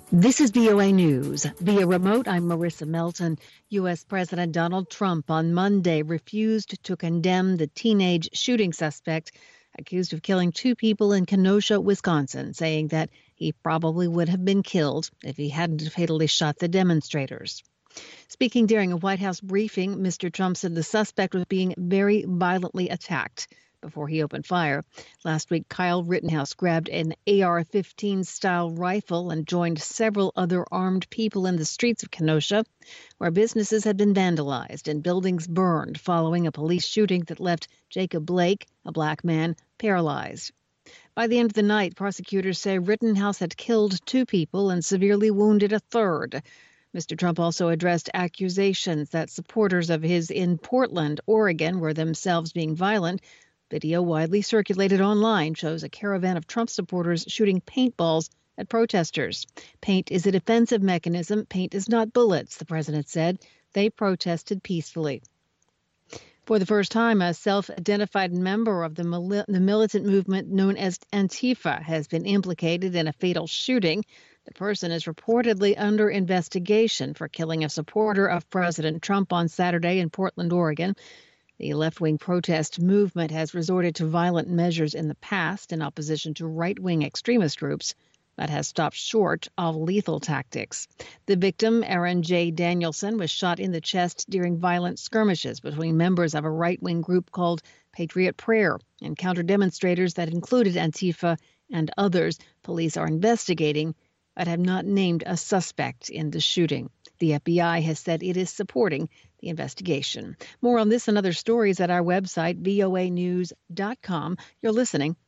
This is VOA News. Via remote, I'm Marissa Melton. U.S. President Donald Trump on Monday refused to condemn the teenage shooting suspect accused of killing two people in Kenosha, Wisconsin, saying that he probably would have been killed if he hadn't fatally shot the demonstrators. Speaking during a White House briefing, Mr. Trump said the suspect was being very violently attacked before he opened fire. Last week, Kyle Rittenhouse grabbed an AR-15 style rifle and joined several other armed people in the streets of Kenosha, where businesses had been vandalized and buildings burned following a police shooting that left Jacob Blake, a black man, paralyzed. By the end of the night, prosecutors say Rittenhouse had killed two people and severely wounded a third. Mr. Trump also addressed accusations that supporters of his in Portland, Oregon, were themselves being violent. Video widely circulated online shows a caravan of Trump supporters shooting paintballs at protesters. Paint is a defensive mechanism. Paint is not bullets, the president said. They protested peacefully. For the first time, a self-identified member of the militant movement known as Antifa has been implicated in a fatal shooting. The person is reportedly under investigation for killing a supporter of President Trump on Saturday in Portland, Oregon. The left-wing protest movement has resorted to violent measures in the past in opposition to right-wing extremist groups, but has stopped short of lethal tactics. The victim, Aaron J. Danielson, was shot in the chest during violent skirmishes between members of a right-wing group called Patriot Prayer and counter-demonstrators that included Antifa and others. Police are investigating, but have not named a suspect in the shooting. The FBI has said it is supporting the investigation. More on this and other stories at our website, voanews.com. You're listening